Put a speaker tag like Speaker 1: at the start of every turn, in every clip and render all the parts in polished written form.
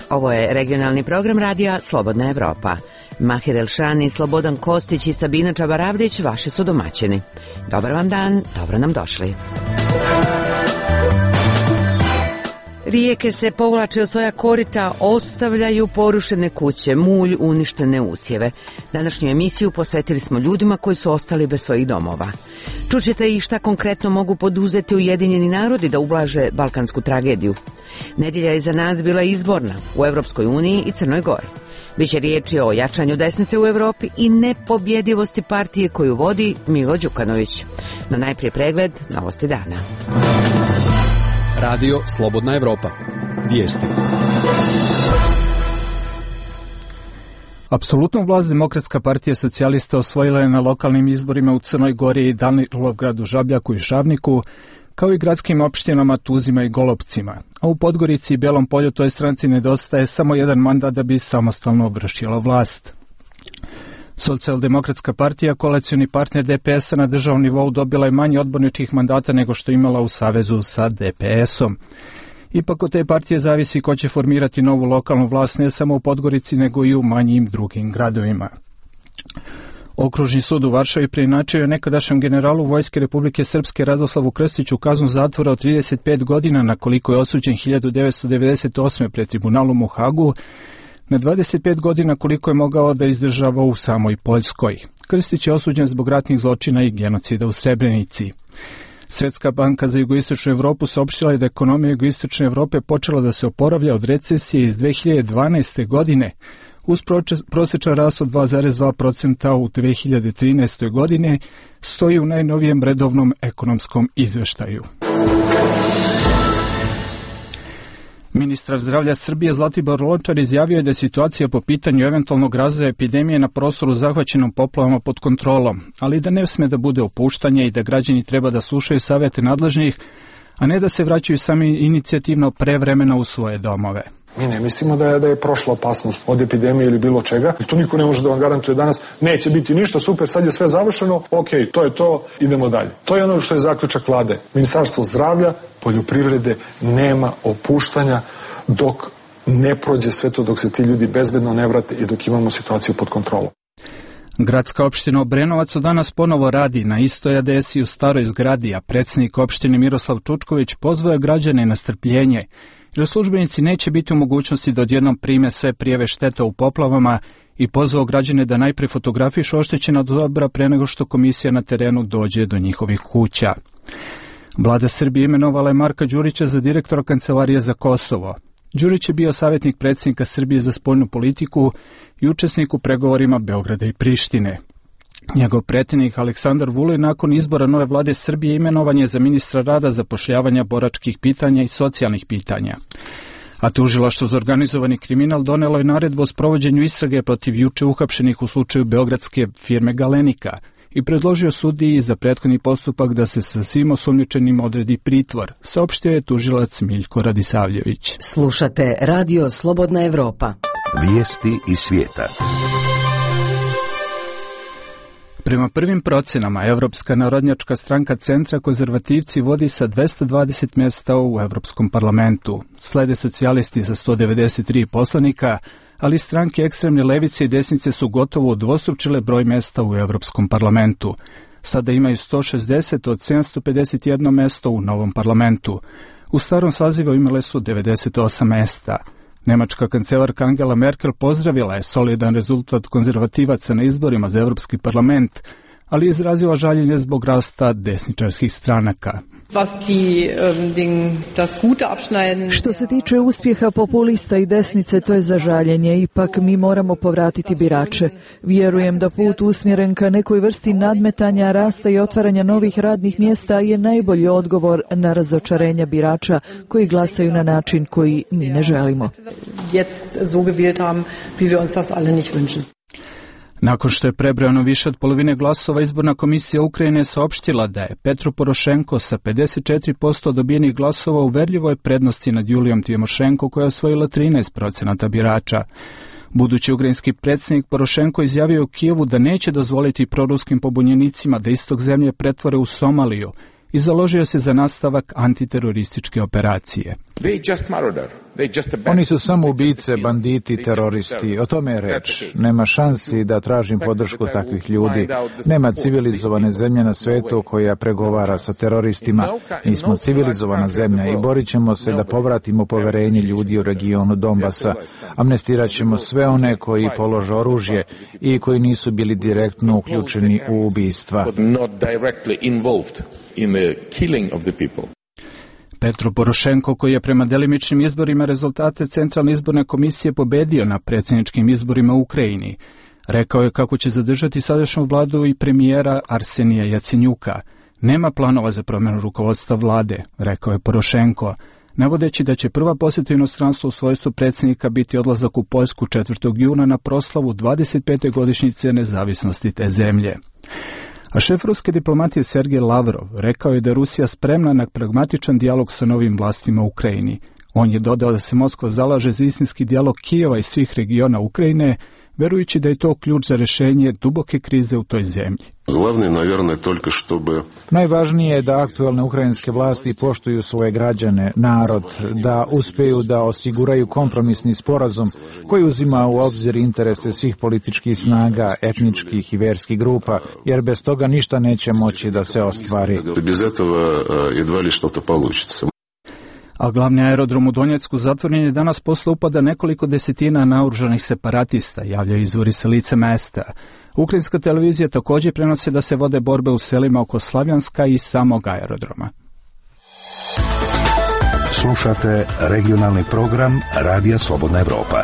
Speaker 1: Ovo je regionalni program radija Slobodna Evropa. Mahir Elšani, Slobodan Kostić i Sabina Čabaravdić vaši su domaćini. Dobar vam dan, dobro nam došli. Rijeke se povlače u svoja korita, ostavljaju porušene kuće, mulj, uništene usjeve. Današnju emisiju posvetili smo ljudima koji su ostali bez svojih domova. Čućete i šta konkretno mogu poduzeti Ujedinjeni narodi da ublaže balkansku tragediju. Nedjelja je za nas bila izborna u Evropskoj uniji i Crnoj Gori. Biće riječi o jačanju desnice u Europi i nepobjedivosti partije koju vodi Milo Đukanović. No najprije pregled novosti dana.
Speaker 2: Radio Slobodna Evropa. Vijesti. Apsolutnu vlast Demokratska partija socijalista osvojila je na lokalnim izborima u Crnoj Gori i Danilovgradu, Žabljaku i Šavniku, kao i gradskim opštinama Tuzima i Golupcima. A u Podgorici i Belom Polju toj stranci nedostaje samo jedan mandat da bi samostalno vršila vlast. Socijaldemokratska partija, koalicioni partner DPS-a na državnom nivou, dobila je manje odborničkih mandata nego što imala u savezu sa DPS-om. Ipak od te partije zavisi ko će formirati novu lokalnu vlast ne samo u Podgorici nego i u manjim drugim gradovima. Okružni sud u Varšavi preinačio je nekadašnjem generalu Vojske Republike Srpske Radoslavu Krstiću kaznu zatvora od 35 godina na koliko je osuđen 1998. pred tribunalom u Hagu, na 25 godina koliko je mogao da izdržava u samoj Poljskoj. Krstić je osuđen zbog ratnih zločina i genocida u Srebrenici. Svjetska banka za jugoistočnu Evropu saopštila je da ekonomija jugoistočne Evrope počela da se oporavlja od recesije iz 2012. godine, uz prosječan rast od 2,2% u 2013. godine, stoji u najnovijem redovnom ekonomskom izveštaju. Ministar zdravlja Srbije Zlatibor Lončar izjavio je da je situacija po pitanju eventualnog razvoja epidemije na prostoru zahvaćenom poplavama pod kontrolom, ali da ne sme da bude opuštanje i da građani treba da slušaju savjete nadležnih, a ne da se vraćaju sami inicijativno prevremeno u svoje domove.
Speaker 3: Mi ne mislimo da je prošla opasnost od epidemije ili bilo čega. To niko ne može da vam garantuje danas. Neće biti ništa, super, sad je sve završeno, ok, to je to, idemo dalje. To je ono što je zaključak vlade. Ministarstvo zdravlja, poljoprivrede, nema opuštanja dok ne prođe sve to, dok se ti ljudi bezbedno ne vrate i dok imamo situaciju pod kontrolom.
Speaker 2: Gradska opština Obrenovac od danas ponovo radi na istoj adresi u staroj zgradi, a predsjednik opštine Miroslav Čučković pozvao građane na strpljenje, jer službenici neće biti u mogućnosti da odjednom prime sve prijave šteta u poplavama i pozvao građane da najprije fotografišu oštećena dobra pre nego što komisija na terenu dođe do njihovih kuća. Vlada Srbije imenovala je Marka Đurića za direktora Kancelarije za Kosovo. Đurić je bio savjetnik predsjednika Srbije za spoljnu politiku i učesnik u pregovorima Beograda i Prištine. Njegov prethodnik Aleksandar Vulin nakon izbora nove vlade Srbije imenovan je za ministra rada, zapošljavanja, boračkih pitanja i socijalnih pitanja. A tužilaštvo za organizovani kriminal donelo je naredbu o sprovođenju istrage protiv juče uhapšenih u slučaju beogradske firme Galenika i predložio sudiji za prethodni postupak da se sa svim osumnjičenim odredi pritvor, saopštio je tužilac Miljko Radisavljević.
Speaker 1: Slušate Radio Slobodna Evropa.
Speaker 4: Vijesti iz svijeta.
Speaker 2: Prema prvim procenama, Evropska narodnjačka stranka Centra konzervativci vodi sa 220 mjesta u Evropskom parlamentu. Slede socijalisti sa 193 poslanika, ali stranke ekstremne levice i desnice su gotovo udvostručile broj mjesta u Evropskom parlamentu. Sada imaju 160 od 751 mjesto u novom parlamentu. U starom sazivu imale su 98 mjesta. Nemačka kancelarka Angela Merkel pozdravila je solidan rezultat konzervativaca na izborima za Evropski parlament, ali je izrazila žaljenje zbog rasta desničarskih stranaka.
Speaker 5: Što se tiče uspjeha populista i desnice, to je za žaljenje. Ipak mi moramo povratiti birače. Vjerujem da put usmjeren ka nekoj vrsti nadmetanja, rasta i otvaranja novih radnih mjesta je najbolji odgovor na razočarenja birača koji glasaju na način koji mi ne želimo.
Speaker 2: Nakon što je prebrojano više od polovine glasova, izborna komisija Ukrajine saopštila da je Petro Porošenko sa 54% dobijenih glasova u uverljivoj prednosti nad Julijom Timošenko, koja je osvojila 13% birača. Budući ukrajinski predsjednik Porošenko izjavio u Kijevu da neće dozvoliti proruskim pobunjenicima da istok zemlje pretvore u Somaliju i založio se za nastavak antiterorističke operacije.
Speaker 6: Oni su samo ubice, banditi, teroristi. O tome je reč. Nema šansi da tražim podršku takvih ljudi. Nema civilizovane zemlje na svetu koja pregovara sa teroristima. Mi smo civilizovana zemlja i borit ćemo se da povratimo poverenje ljudi u regionu Donbasa. Amnestirat ćemo sve one koji polože oružje i koji nisu bili direktno uključeni u ubistva.
Speaker 2: Petro Porošenko, koji je prema delimičnim izborima rezultate Centralne izborne komisije pobedio na predsjedničkim izborima u Ukrajini, rekao je kako će zadržati sadašnju vladu i premijera Arsenija Jacenjuka. Nema planova za promjenu rukovodstva vlade, rekao je Porošenko, navodeći da će prva posjeta inostranstvu u svojstvu predsjednika biti odlazak u Poljsku 4. juna na proslavu 25. godišnjice nezavisnosti te zemlje. A šef ruske diplomatije Sergej Lavrov rekao je da je Rusija spremna na pragmatičan dijalog sa novim vlastima u Ukrajini. On je dodao da se Moskva zalaže za istinski dijalog Kijeva i svih regiona Ukrajine, verujući da je to ključ za rješenje duboke krize u toj zemlji.
Speaker 6: Najvažnije je da aktualne ukrajinske vlasti poštuju svoje građane, narod, da uspiju da osiguraju kompromisni sporazum koji uzima u obzir interese svih političkih snaga, etničkih i vjerskih grupa, jer bez toga ništa neće moći da se ostvari.
Speaker 2: A glavni aerodrom u Donjecku zatvoren je danas posle upada nekoliko desetina naoružanih separatista, javljaju izvori sa lica mesta. Ukrajinska televizija također prenosi da se vode borbe u selima oko Slavjanska i samog aerodroma.
Speaker 4: Slušate regionalni program Radija Slobodna Evropa.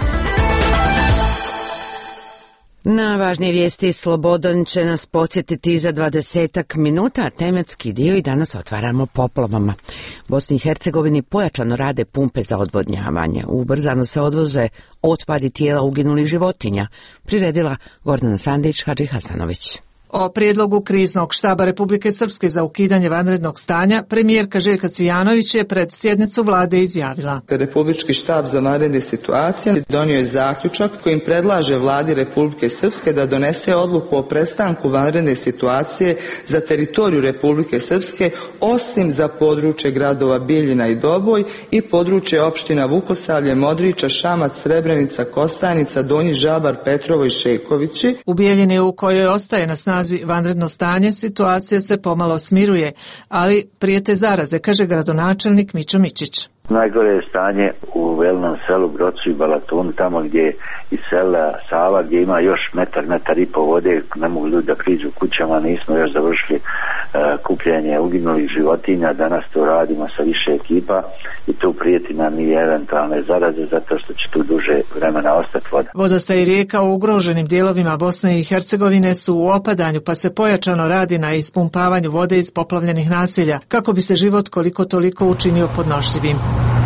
Speaker 1: Na važnije vijesti Slobodan će nas podsjetiti za 20 minuta, tematski dio i danas otvaramo poplavama. U Bosni i Hercegovini pojačano rade pumpe za odvodnjavanje. Ubrzano se odvoze otpadi tijela uginulih životinja, priredila Gordana Sandić, Hadži Hasanović.
Speaker 7: O prijedlogu kriznog štaba Republike Srpske za ukidanje vanrednog stanja premijerka Željka Cvijanović je pred sjednicu vlade izjavila.
Speaker 8: Republički štab za vanredne situacije donio je zaključak kojim predlaže vladi Republike Srpske da donese odluku o prestanku vanredne situacije za teritoriju Republike Srpske, osim za područje gradova Bijeljina i Doboj i područje opština Vukosavlje, Modriča, Šamac, Srebrenica, Kostajnica, Donji Žabar, Petrovo i Šejkovići.
Speaker 7: U Bijeljini, u kojoj ostaje na snazi vanredno stanje, situacija se pomalo smiruje, ali prijete zaraze, kaže gradonačelnik Mićo Mičić.
Speaker 9: Najgore je stanje u Velinom selu, Grocu i Balatonu, tamo gdje iz sela Sava, gdje ima još metar i po vode, ne mogu ljudi da priđu kućama, nismo još završili kupljenje uginulih životinja, danas to radimo sa više ekipa i tu prijeti nam i eventualne zaraze zato što će tu duže vremena ostati voda.
Speaker 7: Vodostaj rijeka u ugroženim dijelovima Bosne i Hercegovine su u opadanju, pa se pojačano radi na ispumpavanju vode iz poplavljenih naselja, kako bi se život koliko toliko učinio podnošljivim.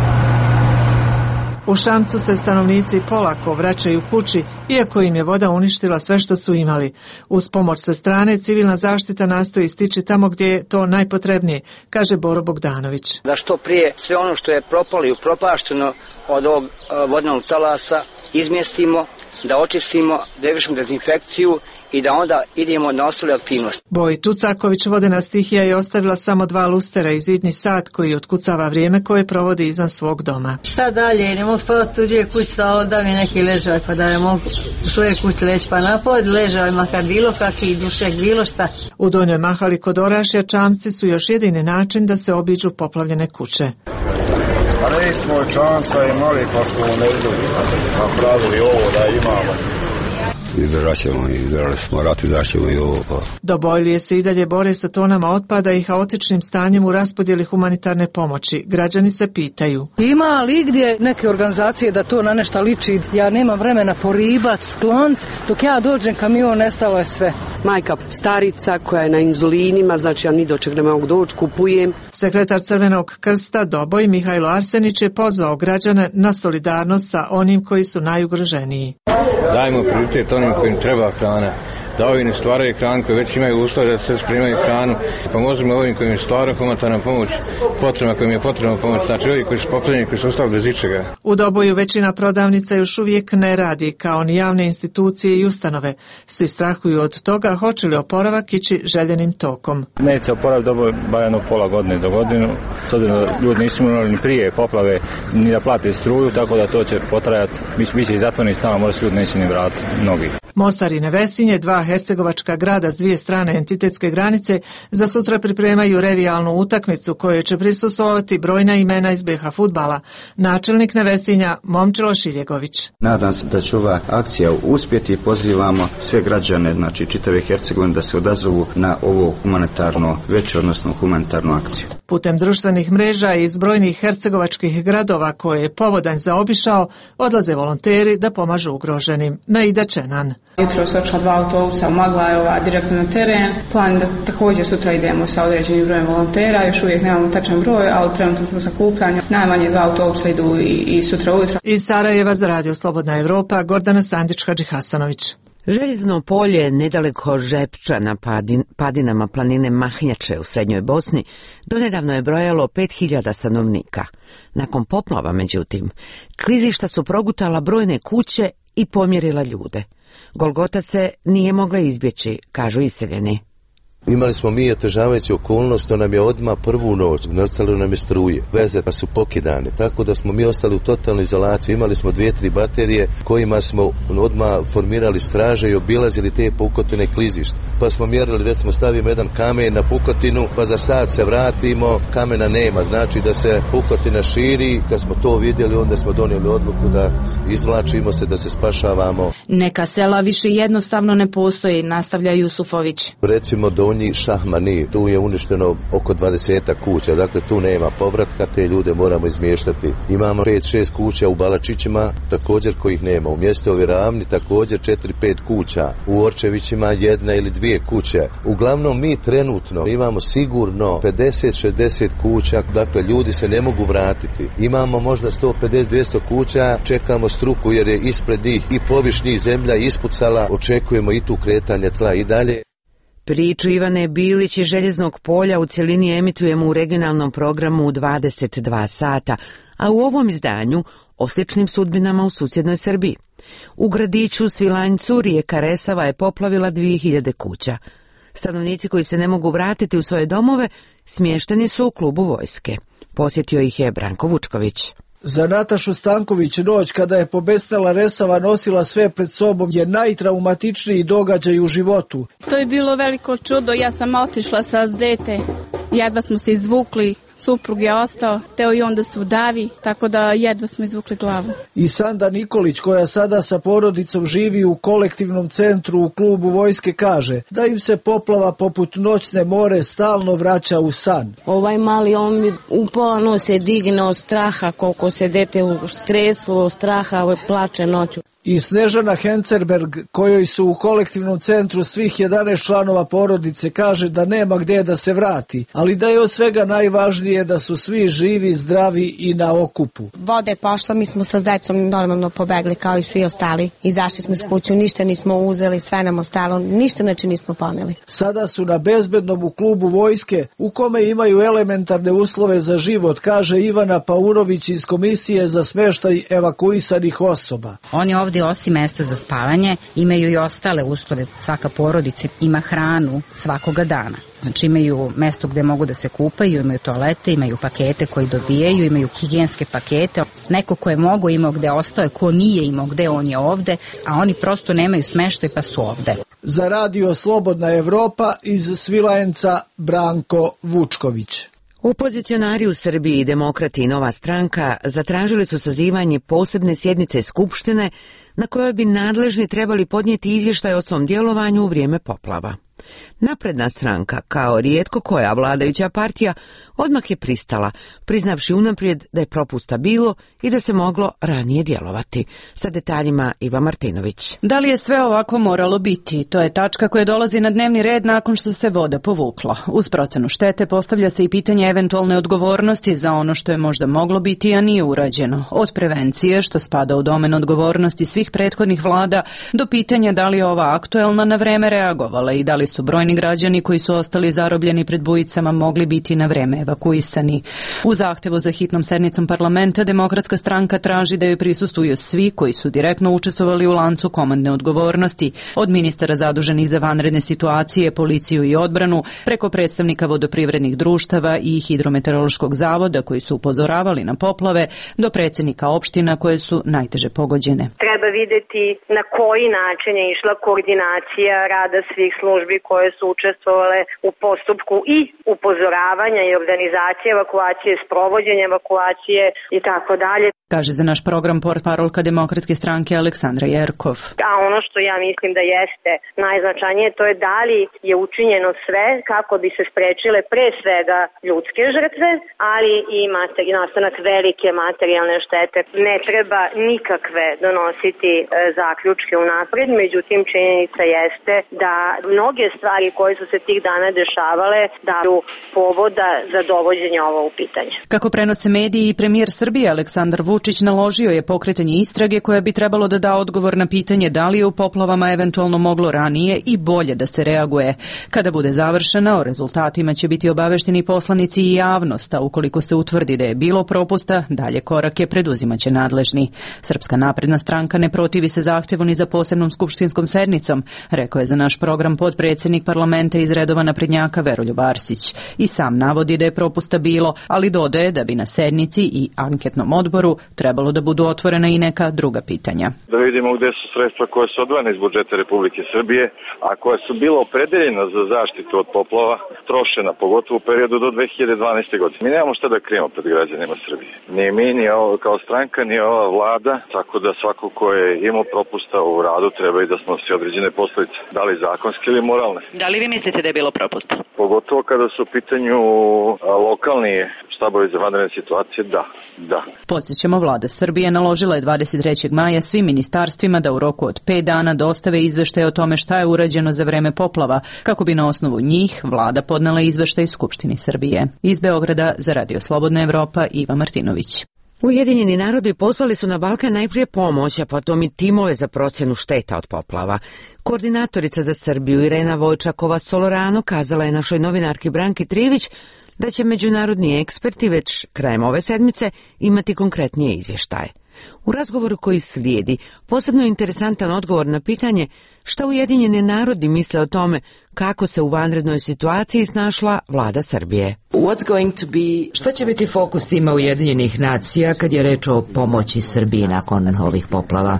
Speaker 7: U Šamcu se stanovnici polako vraćaju kući, iako im je voda uništila sve što su imali. Uz pomoć sa strane, civilna zaštita nastoji stići tamo gdje je to najpotrebnije, kaže Boro Bogdanović.
Speaker 10: Da što prije sve ono što je propalo i upropašteno od ovog vodnog talasa izmjestimo, da očistimo, da izvršimo dezinfekciju i da onda idemo na ostale aktivnosti.
Speaker 7: Boj Tucaković, vodena stihija, je ostavila samo 2 lustera i zidni sat koji otkucava vrijeme koje provodi izvan svog doma.
Speaker 11: Šta dalje, ne mogu spavati tuđe kući, da mi neki ležaj, pa da ne mogu u svoje kući leći, pa napod ležaj, makar bilo kakvi dušek, bilo šta.
Speaker 7: U Donjoj Mahali kod Orašja čamci su još jedini način da se obiđu poplavljene kuće.
Speaker 12: Ali smo čamca imali, pa smo napravili ovo da imamo. Izdržali smo rat, izaćemo i ovo.
Speaker 7: Dobojlije se i dalje bore sa tonama otpada i haotičnim stanjem u raspodjeli humanitarne pomoći. Građani se pitaju.
Speaker 13: Ima li gdje neke organizacije da to na nešto liči? Ja nemam vremena poribat, sklont, dok ja dođem kamion, nestalo je sve.
Speaker 14: Majka starica koja je na inzulinima, znači ja ni do čeg ne mogu doći, kupujem.
Speaker 7: Sekretar Crvenog krsta Doboj Mihajlo Arsenić je pozvao građane na solidarnost sa onim koji su najugroženiji.
Speaker 15: Dajmo prioritet onim kojim treba hrana, da ovi ne stvaraju hranu, koji već imaju uslove da sve spremaju hranu, pomozimo ovim koji im stvaraju humanitarna pomoć, potrebna kojim je potrebna pomoć, znači ovi koji su poplavljeni, koji su ostali bez ičega.
Speaker 7: U Doboju većina prodavnica još uvijek ne radi, kao ni javne institucije i ustanove. Svi strahuju od toga hoće li oporavak ići željenim tokom.
Speaker 16: Neće oporaviti Doboj bar jedno pola godine do godinu, s obzirom da ljudi nisu imali ni prije poplave, ni da plate struju, tako da to će potrajati, biće i zatvoreni stava, možda se ljudi neće ni vratiti, mnogi.
Speaker 7: Mostar i Nevesinje, dva hercegovačka grada s dvije strane entitetske granice, za sutra pripremaju revijalnu utakmicu kojoj će prisustvovati brojna imena iz BiH fudbala. Načelnik Nevesinja Momčilo Šiljegović.
Speaker 17: Nadam se da će ova akcija uspjeti i pozivamo sve građane, znači čitave Hercegovine, da se odazovu na ovo humanitarno veće, odnosno humanitarnu akciju.
Speaker 7: Putem društvenih mreža iz brojnih hercegovačkih gradova koje je povodanj zaobišao, odlaze volonteri da pomažu ugroženim. Naida Čenan.
Speaker 18: Jutro su očela 2 autobusa, Magla je direktno na teren. Plan da također sutra idemo sa određenim brojem volontera, još uvijek nemamo tačan broj, ali trenutno smo sakupljani. Najmanje 2 autobusa idu i sutra ujutro.
Speaker 7: Iz Sarajeva za Radio Slobodna Evropa, Gordana Sandić-Hadži Hasanović.
Speaker 1: Željezno polje nedaleko Žepča na padinama planine Mahnjače u srednjoj Bosni donedavno je brojalo 5000 stanovnika. Nakon poplava, međutim, klizišta su progutala brojne kuće i pomjerila ljude. Golgota se nije mogla izbjeći, kažu iseljeni.
Speaker 19: Imali smo mi otežavajuću okolnost, to nam je odmah prvu noć, ostalo nam je struje, veze pa su pokidane, tako da smo mi ostali u totalnoj izolaciji. Imali smo 2-3 baterije kojima smo odmah formirali straže i obilazili te pukotine klizišta. Pa smo mjerili, recimo stavimo jedan kamen na pukotinu, pa za sat se vratimo, kamena nema, znači da se pukotina širi. Kad smo to vidjeli, onda smo donijeli odluku da izvlačimo se, da se spašavamo.
Speaker 20: Neka sela više jednostavno ne postoji, nastavlja Jusufović.
Speaker 19: Recimo Donji Šahmani, tu je uništeno oko 20 kuća, dakle tu nema povratka, te ljude moramo izmještati. Imamo 5-6 kuća u Balačićima, također kojih nema. U Mjesteovi Ravni također 4-5 kuća. U Orčevićima 1 ili 2 kuće. Uglavnom mi trenutno imamo sigurno 50-60 kuća, dakle ljudi se ne mogu vratiti. Imamo možda 150-200 kuća, čekamo struku jer je ispred njih i povišnji zemlja ispucala, očekujemo i tu kretanje tla i dalje.
Speaker 1: Priču Ivane Bilić iz Željeznog polja u cjelini emitujemo u regionalnom programu u 22 sata, a u ovom izdanju o sličnim sudbinama u susjednoj Srbiji. U gradiću Svilanjcu rijeka Resava je poplavila 2000 kuća. Stanovnici koji se ne mogu vratiti u svoje domove smješteni su u klubu vojske. Posjetio ih je Branko Vučković.
Speaker 21: Za Natašu Stanković noć kada je pobesnela Resava nosila sve pred sobom je najtraumatičniji događaj u životu.
Speaker 22: To je bilo veliko čudo, ja sam otišla sa dete, jedva smo se izvukli, suprug je ostao, teo i on da se udavi, tako da jedva smo izvukli glavu.
Speaker 21: I Sanda Nikolić, koja sada sa porodicom živi u kolektivnom centru u klubu vojske, kaže da im se poplava poput noćne more stalno vraća u san.
Speaker 23: Ovaj mali, on mi u pola noći digne od straha, koliko se dete u stresu, od straha, plače noću.
Speaker 21: I Snežana Hencerberg, kojoj su u kolektivnom centru svih 11 članova porodice, kaže da nema gdje da se vrati, ali da je od svega najvažnije da su svi živi, zdravi i na okupu.
Speaker 23: Voda je pošla, mi smo sa decom normalno pobegli kao i svi ostali. Izašli smo s kuću, ništa nismo uzeli, sve nam ostalo, ništa znači nismo poneli.
Speaker 21: Sada su na bezbednom u klubu vojske, u kome imaju elementarne uslove za život, kaže Ivana Paunović iz Komisije za smještaj evakuisanih osoba.
Speaker 24: Oni ovdje osim mjesta za spavanje imaju i ostale uslove. Svaka porodica ima hranu svakoga dana. Znači imaju mjesto gdje mogu da se kupaju, imaju toalete, imaju pakete koji dobijaju, imaju higijenske pakete. Neko ko je mogo imao gdje ostao, ko nije imao gdje, on je ovdje, a oni prosto nemaju smještaj pa su ovdje.
Speaker 21: Za Radio Slobodna Evropa iz Svilajnca Branko Vučković.
Speaker 1: Opozicionari u Srbiji i Demokrati i Nova stranka zatražili su sazivanje posebne sjednice Skupštine na kojoj bi nadležni trebali podnijeti izvještaj o svom djelovanju u vrijeme poplava. Napredna stranka, kao rijetko koja vladajuća partija, odmah je pristala, priznavši unaprijed da je propusta bilo i da se moglo ranije djelovati. Sa detaljima Iva Martinović.
Speaker 2: Da li je sve ovako moralo biti? To je tačka koja dolazi na dnevni red nakon što se voda povukla. Uz procenu štete postavlja se i pitanje eventualne odgovornosti za ono što je možda moglo biti, a nije urađeno. Od prevencije, što spada u domen odgovornosti svih prethodnih vlada, do pitanja da li je ova aktuelna na vreme reagovala i da li su brojni građani koji su ostali zarobljeni pred bujicama mogli biti na vreme evakuisani. U zahtevu za hitnom sednicom parlamenta Demokratska stranka traži da joj prisustvuju svi koji su direktno učestvovali u lancu komandne odgovornosti, od ministara zaduženih za vanredne situacije, policiju i odbranu, preko predstavnika vodoprivrednih društava i hidrometeorološkog zavoda koji su upozoravali na poplave, do predsjednika opština koje su najteže pogođene.
Speaker 3: Treba vidjeti na koji način je išla koordinacija rada svih službi koje su učestvovale u postupku i upozoravanja i organizacije evakuacije, sprovođenja evakuacije i tako dalje.
Speaker 2: Kaže za naš program portparolka Demokratske stranke Aleksandra Jerkov.
Speaker 3: A ono što ja mislim da jeste najznačajnije, to je da li je učinjeno sve kako bi se sprečile pre svega ljudske žrtve, ali i nastanak velike materijalne štete. Ne treba nikakve donositi zaključke unapred, međutim činjenica jeste da mnoge stvari koje su se tih dana dešavale daju povoda za dovođenje ovo u pitanje.
Speaker 2: Kako prenose mediji, i premijer Srbije Aleksandar Vučić naložio je pokretanje istrage koja bi trebalo da da odgovor na pitanje da li je u poplavama eventualno moglo ranije i bolje da se reaguje. Kada bude završena, o rezultatima će biti obavešteni poslanici i javnost, a ukoliko se utvrdi da je bilo propusta, dalje korake preduzimaće nadležni. Srpska napredna stranka ne protivi se zahtjevu ni za posebnom skupštinskom sednicom, rekao je za naš program potpredsjednik parlamenta iz redova naprednjaka Veroljub Arsić. I sam navodi da je propusta bilo, ali dodaje da bi na sednici i anketnom odboru trebalo da budu otvorena i neka druga pitanja.
Speaker 5: Da vidimo gdje su sredstva koje su odvojene iz budžeta Republike Srbije, a koja su bila opredeljena za zaštitu od poplava, trošena, pogotovo u periodu do 2012. godine. Mi nemamo šta da krijemo pred građanima Srbije. Ni mi, ni ovo kao stranka, ni ova vlada, tako da svako ko je imao propusta u radu treba i da snosi određene posljedice, da li zakonske ili moralne.
Speaker 2: Da li vi mislite da je bilo propusta?
Speaker 5: Pogotovo kada su u pitanju lokalni štabovi za vanredne situacije, da.
Speaker 2: Podsjećamo, vlada Srbije naložila je 23. maja svim ministarstvima da u roku od 5 dana dostave izveštaje o tome šta je urađeno za vreme poplava, kako bi na osnovu njih vlada podnela izveštaj Skupštini Srbije. Iz Beograda za Radio Slobodna Evropa, Iva Martinović.
Speaker 1: Ujedinjeni narodi poslali su na Balkan najprije pomoć, a potom i timove za procjenu šteta od poplava. Koordinatorica za Srbiju Irena Vojčakova-Solorano kazala je našoj novinarki Branki Trivić da će međunarodni eksperti već krajem ove sedmice imati konkretnije izvještaje. U razgovoru koji slijedi, posebno interesantan odgovor na pitanje šta Ujedinjeni narodi misle o tome kako se u vanrednoj situaciji snašla vlada Srbije.
Speaker 6: Šta će biti fokus tima Ujedinjenih nacija kad je reč o pomoći Srbiji nakon ovih poplava?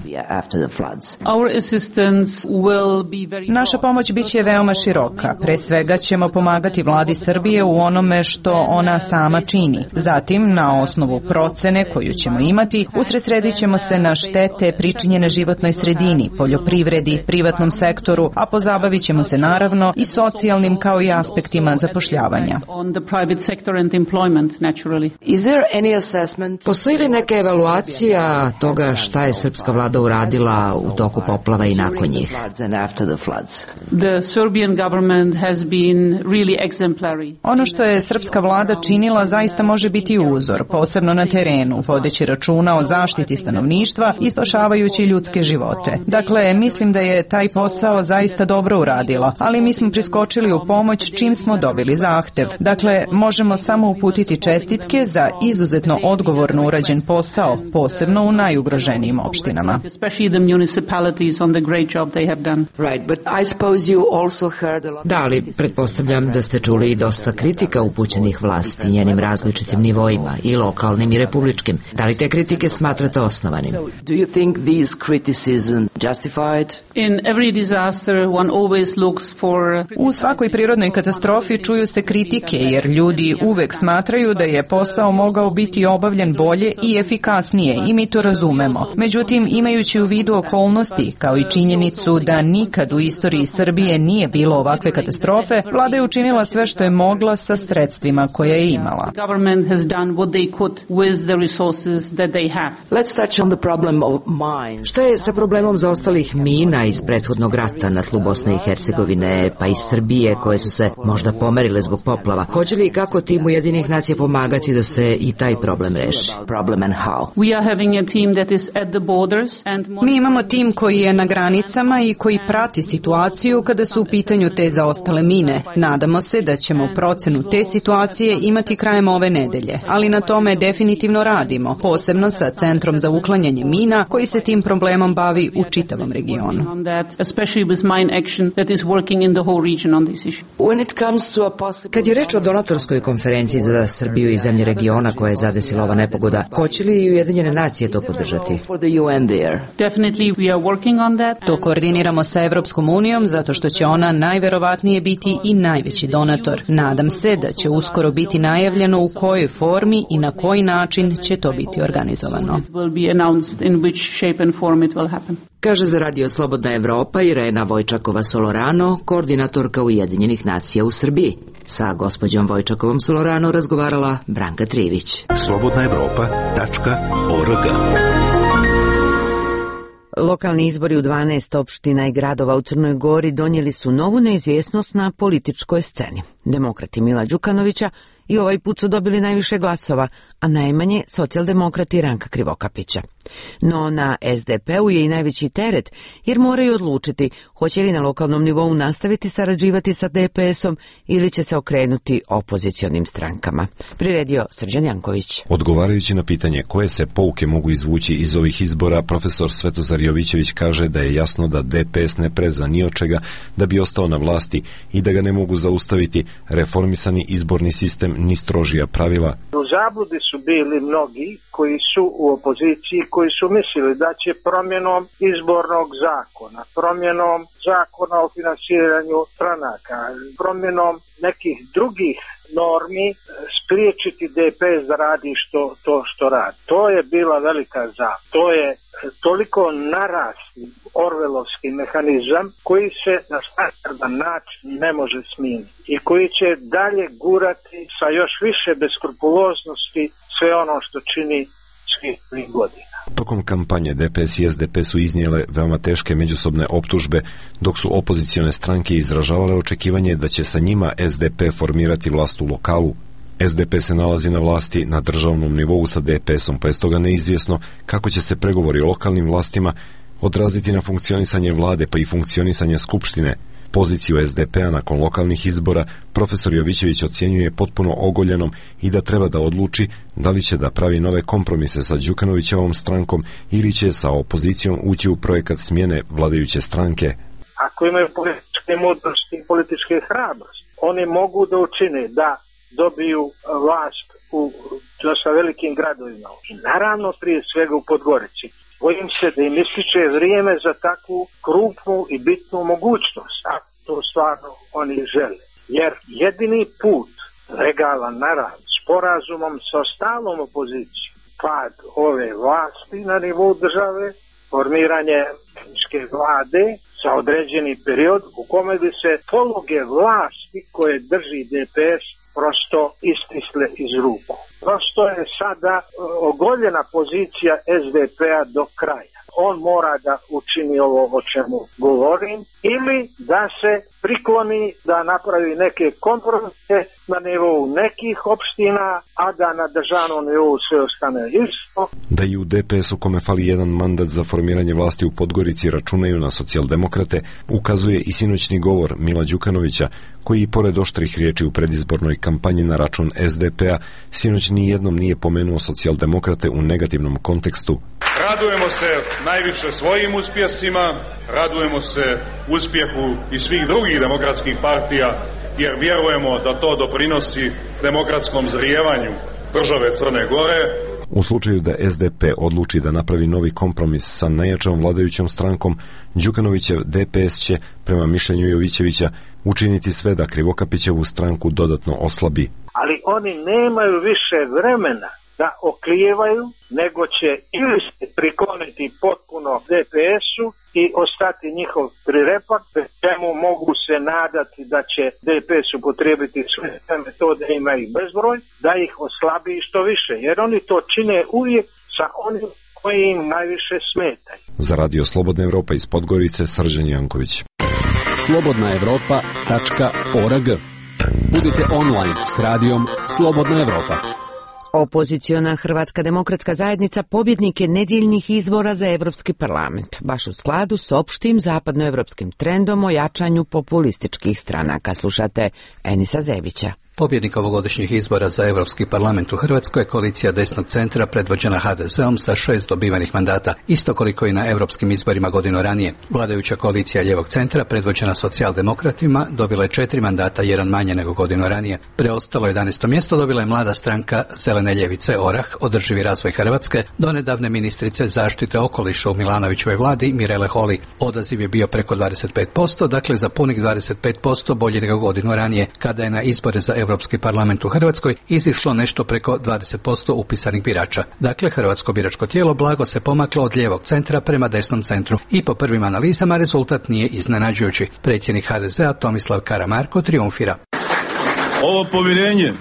Speaker 2: Naša pomoć biće veoma široka. Pre svega ćemo pomagati vladi Srbije u onome što ona sama čini. Zatim, na osnovu procene koju ćemo imati, usredsredit ćemo se na štete pričinjene životnoj sredini, poljoprivredi, privatnom sektoru, a pozabavit ćemo se naravno i socijalnim kao i aspektima zapošljavanja.
Speaker 6: Postoji li neka evaluacija toga šta je srpska vlada uradila u toku poplava i nakon njih?
Speaker 2: Ono što je srpska vlada činila zaista može biti uzor, posebno na terenu, vodeći računa o zaštiti stanovništva i spašavajući ljudske živote. Dakle, mislim da je taj posao zaista dobro uradila, ali mi smo priskočili u pomoć čim smo dobili zahtev. Dakle, možemo samo uputiti čestitke za izuzetno odgovorno urađen posao, posebno u najugroženijim opštinama.
Speaker 6: Da, ali pretpostavljam da ste čuli i dosta kritika upućenih vlasti njenim različitim nivoima, i lokalnim i republičkim. Da li te kritike smatrate osnovanim?
Speaker 2: U svakoj prirodnoj katastrofi čuju se kritike jer ljudi uvek smatraju da je posao mogao biti obavljen bolje i efikasnije i mi to razumemo. Međutim, imajući u vidu okolnosti kao i činjenicu da nikad u istoriji Srbije nije bilo ovakve katastrofe, vlada je učinila sve što je mogla sa sredstvima koje je imala.
Speaker 6: Šta je sa problemom zaostalih mina iz prethodnog rata na tlu Bosne i Hercegovine, pa i Srbije, koje su se možda pomerile zbog poplava? Hoće li i kako tim Ujedinjenih nacija pomagati da se i taj problem reši?
Speaker 2: Mi imamo tim koji je na granicama i koji prati situaciju kada su u pitanju te zaostale mine. Nadamo se da ćemo procenu te situacije imati krajem ove nedelje, ali na tome definitivno radimo, posebno sa Centrom za uklanjanje mina koji se tim problemom bavi u čitavom regionu.
Speaker 6: Kad je reč o donatorskoj konferenciji za Srbiju i zemlje regiona koje je zadesila ova nepogoda, hoće li i Ujedinjene nacije to podržati?
Speaker 2: To koordiniramo sa Evropskom unijom zato što će ona najverovatnije biti i najveći donator. Nadam se da će uskoro biti najavljeno u kojoj formi i na koji način će to biti organizovano.
Speaker 6: Kaže za Radio Slobodna Evropa Irena Vojčakova-Solorano, koordinatorka Ujedinjenih nacija u Srbiji. Sa gospođom Vojčakovom-Solorano razgovarala Branka Trivić.
Speaker 4: slobodnaevropa.org.
Speaker 1: Lokalni izbori u 12 opština i gradova u Crnoj Gori donijeli su novu neizvjesnost na političkoj sceni. Demokrati Mila Đukanovića i ovaj put su dobili najviše glasova, a najmanje socijaldemokrati Ranka Krivokapića. No na SDP-u je i najveći teret, jer moraju odlučiti hoće li na lokalnom nivou nastaviti sarađivati sa DPS-om ili će se okrenuti opozicionim strankama. Priredio Srđan Janković.
Speaker 4: Odgovarajući na pitanje koje se pouke mogu izvući iz ovih izbora, profesor Svetozar Jovićević kaže da je jasno da DPS ne preza ni od čega da bi ostao na vlasti i da ga ne mogu zaustaviti reformisani izborni sistem ni strožija pravila.
Speaker 8: U zabludi su bili mnogi koji su u opoziciji, koji su mislili da će promjenom izbornog zakona, promjenom zakona o finansiranju stranaka, promjenom nekih drugih normi spriječiti DPS da radi što radi. To je bila velika zabluda. To je toliko narasli orvelovski mehanizam koji se na standardan način ne može smijeniti i koji će dalje gurati sa još više beskrupuloznosti sve ono što čini svih 3 godina.
Speaker 4: Tokom kampanje DPS i SDP su iznijele veoma teške međusobne optužbe, dok su opozicione stranke izražavale očekivanje da će sa njima SDP formirati vlast u lokalu. SDP se nalazi na vlasti na državnom nivou sa DPS-om, pa je stoga neizvjesno kako će se pregovori o lokalnim vlastima odraziti na funkcionisanje vlade pa i funkcionisanje skupštine. Poziciju SDP-a nakon lokalnih izbora profesor Jovićević ocjenjuje potpuno ogoljenom i da treba da odluči da li će da pravi nove kompromise sa Đukanovićevom strankom ili će sa opozicijom ući u projekat smjene vladajuće stranke.
Speaker 8: Ako imaju političke mudrosti i političke hrabrosti, oni mogu da učine da dobiju vlast u dosta velikim gradovima i naravno prije svega u Podgorici. Bojim se da im ističe vrijeme za takvu krupnu i bitnu mogućnost, a to stvarno oni žele. Jer jedini put legalan, naravno, sporazumom sa ostalom opozicijom, pad ove vlasti na nivou države, formiranje tehničke vlade za određeni period u kome bi se poluge vlasti koje drži DPS prosto istisle iz ruku. Prosto je sada ogoljena pozicija SDP-a do kraja. On mora da učini ovo o čemu govorim ili da se prikloni da napravi neke kompromise na nivou nekih opština, a da na državnom nivou sve ostane isto.
Speaker 4: Da i u DPS-u kome fali jedan mandat za formiranje vlasti u Podgorici računaju na socijaldemokrate, ukazuje i sinoćni govor Mila Đukanovića, koji i pored oštrih riječi u predizbornoj kampanji na račun SDP-a, sinoć nijednom nije pomenuo socijaldemokrate u negativnom kontekstu.
Speaker 9: Radujemo se najviše svojim uspjesima, radujemo se uspjehu i svih drugih demokratskih partija, jer vjerujemo da to doprinosi demokratskom zrijevanju države Crne Gore.
Speaker 4: U slučaju da SDP odluči da napravi novi kompromis sa najjačom vladajućom strankom, Đukanovićev DPS će, prema mišljenju Jovićevića, učiniti sve da Krivokapićevu stranku dodatno oslabi.
Speaker 8: Ali oni nemaju više vremena da oklijevaju, nego će ili se prikloniti potpuno DPS-u i ostati njihov prirepak, čemu mogu se nadati da će DPS upotrijebiti sve metode, ima ih bezbroj, da ih oslabi što više, jer oni to čine uvijek sa onim koji im najviše smetaju.
Speaker 4: Za Radio Slobodna Evropa iz Podgorice, Srđan Janković.
Speaker 10: slobodnaevropa.org. Budite online s radijom Slobodna Evropa.
Speaker 1: Opoziciona Hrvatska demokratska zajednica pobjednik je nedjeljnih izbora za Evropski parlament, baš u skladu s opštim zapadnoevropskim trendom o jačanju populističkih stranaka. Slušate Enisa Zebića.
Speaker 11: Pobjednik ovogodišnjih izbora za Europski parlament u Hrvatskoj je koalicija desnog centra predvođena HDZ-om sa 6 dobivenih mandata, isto koliko i na europskim izborima godinu ranije. Vladajuća koalicija lijevog centra predvođena socijaldemokratima dobila je 4 mandata, jedan manje nego godinu ranije. Preostalo 11. mjesto dobila je mlada stranka Zelene ljevice Orah, Održivi razvoj Hrvatske, donedavne ministrice zaštite okoliša u Milanovićevoj vladi Mirele Holy. Odaziv je bio preko 25%, dakle za punih 25% bolji nego godinu ranije, kada je na izbore za Europski parlament u Hrvatskoj izišlo nešto preko 20% upisanih birača. Dakle, hrvatsko biračko tijelo blago se pomaklo od lijevog centra prema desnom centru i po prvim analizama rezultat nije iznenađujući. Predsjednik HDZ-a Tomislav Karamarko triumfira.
Speaker 12: Ovo povjerenje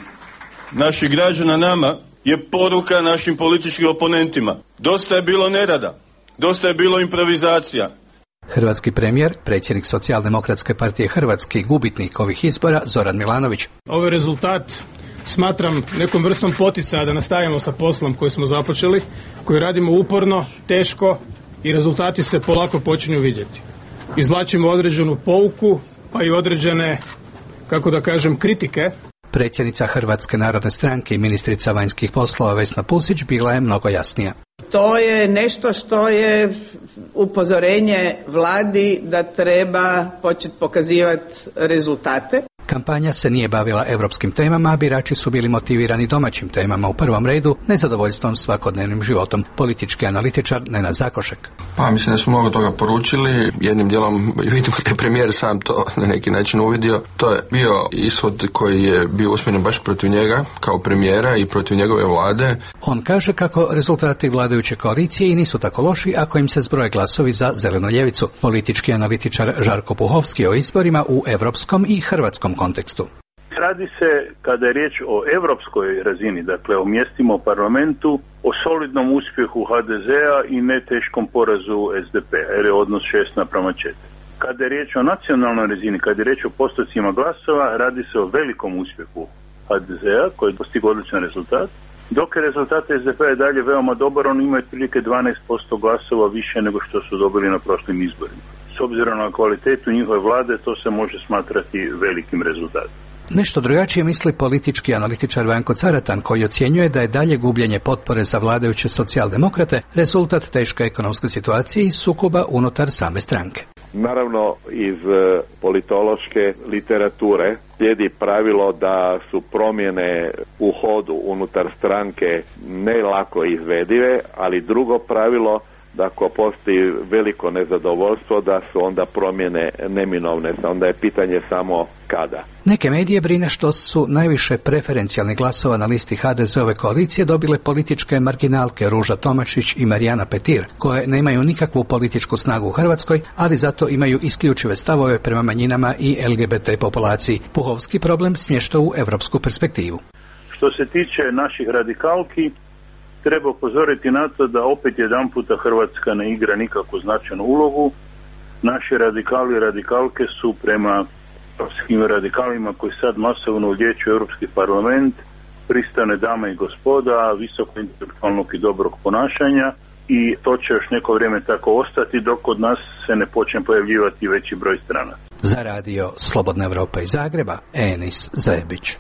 Speaker 12: naših građana nama je poruka našim političkim oponentima. Dosta je bilo nerada, dosta je bilo improvizacija.
Speaker 11: Hrvatski premijer, predsjednik Socijaldemokratske partije Hrvatske i gubitnik ovih izbora, Zoran Milanović.
Speaker 13: Ovaj rezultat smatram nekom vrstom poticaja da nastavimo sa poslom koji smo započeli, koji radimo uporno, teško i rezultati se polako počinju vidjeti. Izvlačimo određenu pouku, pa i određene, kako da kažem, kritike.
Speaker 11: Predsjednica Hrvatske narodne stranke i ministrica vanjskih poslova Vesna Pusić bila je mnogo jasnija.
Speaker 25: To je nešto što je upozorenje vladi da treba početi pokazivati rezultate.
Speaker 11: Kampanja se nije bavila europskim temama, a birači su bili motivirani domaćim temama, u prvom redu nezadovoljstvom svakodnevnim životom. Politički analitičar Nenad Zakošek.
Speaker 26: Pa mislim da su mnogo toga poručili, jednim dijelom vidimo da je premijer sam to na neki način uvidio. To je bio ishod koji je bio usmjeren baš protiv njega kao premijera i protiv njegove vlade.
Speaker 11: On kaže kako rezultati vladajuće koalicije i nisu tako loši ako im se zbroje glasovi za zelenu ljevicu. Politički analitičar Žarko Puhovski o izborima u europskom i hrvatskom kontekstu.
Speaker 27: Radi se, kada je riječ o europskoj razini, dakle o mjestima u parlamentu, o solidnom uspjehu HDZ-a i ne teškom porazu SDP-a, jer je odnos 6:4. Kada je riječ o nacionalnoj razini, kada je riječ o postocima glasova, radi se o velikom uspjehu HDZ-a koji je postigao odličan rezultat, dok je rezultat SDP-a je dalje veoma dobar, on ima otprilike 12% glasova više nego što su dobili na prošlim izborima. S obzirom na kvalitetu njihove vlade, to se može smatrati velikim rezultatom.
Speaker 11: Nešto drugačije misli politički analitičar Vanko Caratan, koji ocjenjuje da je dalje gubljenje potpore za vladajuće socijaldemokrate rezultat teške ekonomske situacije i sukoba unutar same stranke.
Speaker 28: Naravno, iz politološke literature slijedi pravilo da su promjene u hodu unutar stranke ne lako izvedive, ali drugo pravilo da ako postoji veliko nezadovoljstvo da su onda promjene neminovne, onda je pitanje samo kada.
Speaker 11: Neke medije brine što su najviše preferencijalnih glasova na listi HDZ-ove koalicije dobile političke marginalke Ruža Tomašić i Marijana Petir, koje nemaju nikakvu političku snagu u Hrvatskoj, ali zato imaju isključive stavove prema manjinama i LGBT populaciji. Puhovski problem smješta u europsku perspektivu.
Speaker 27: Što se tiče naših radikalki, treba upozoriti na to da opet jedanputa Hrvatska ne igra nikakvu značajnu ulogu. Naši radikali i radikalke su prema europskim radikalima koji sad masovno ulječu Europski parlament pristane dame i gospoda, visoko intelektualnog i dobrog ponašanja, i to će još neko vrijeme tako ostati dok kod nas se ne počne pojavljivati veći broj strana.
Speaker 11: Za radio Slobodna Evropa iz Zagreba, Enis Zebić.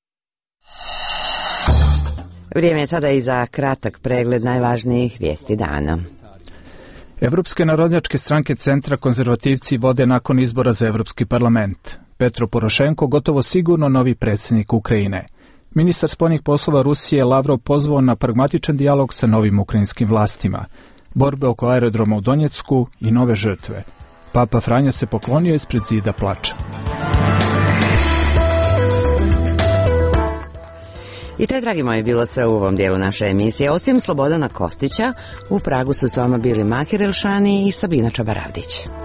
Speaker 1: Vrijeme je sada i za kratak pregled najvažnijih vijesti dana.
Speaker 29: Evropske narodnjačke stranke centra konzervativci vode nakon izbora za Evropski parlament. Petro Porošenko gotovo sigurno novi predsjednik Ukrajine. Ministar spoljnih poslova Rusije Lavrov pozvao na pragmatičan dijalog sa novim ukrajinskim vlastima, borbe oko aerodroma u Donjecku i nove žrtve. Papa Franja se poklonio ispred zida plača.
Speaker 1: I to je, dragi moji, bilo sve u ovom dijelu naše emisije. Osim Slobodana Kostića, u Pragu su s vama bili Mahir Elšani i Sabina Čabaravdić.